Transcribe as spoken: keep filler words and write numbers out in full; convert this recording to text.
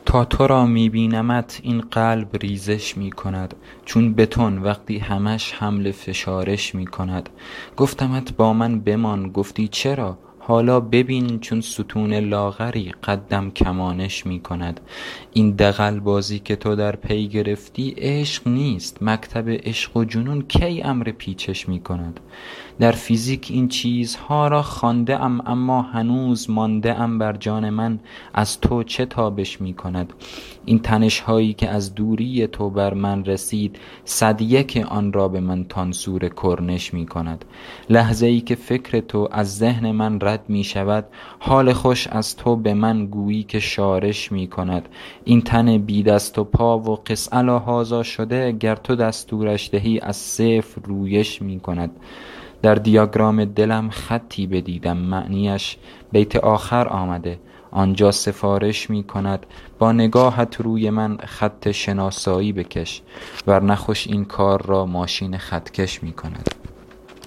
تا تو را می بینمت این قلب ریزش می کند، چون بتون وقتی همش حمل فشارش می کند. گفتمت با من بمان، گفتی چرا؟ حالا ببین چون ستون لاغری قدم کمانش می کند. این دغل بازی که تو در پی گرفتی عشق نیست، مکتب عشق و جنون کی امر پیچش می کند. در فیزیک این چیزها را خوانده ام، اما هنوز مانده ام بر جان من از تو چه تابش می کند. این تنش هایی که از دوری تو بر من رسید، صد یک آن را به من تانسور کرنش می کند. لحظه ای که فکر تو از ذهن من رد می شود، حال خوش از تو به من گویی که شارش می کند. این تن بی دست و پا و قس الهازا شده، گر تو دستورش دهی از صفر رویش می کند. در دیاگرام دلم خطی بدیدم، معنیش بیت آخر آمده، آنجا سفارش می کند با نگاهت روی من خط شناسایی بکش، ورنه خوش این کار را ماشین خطکش می کند.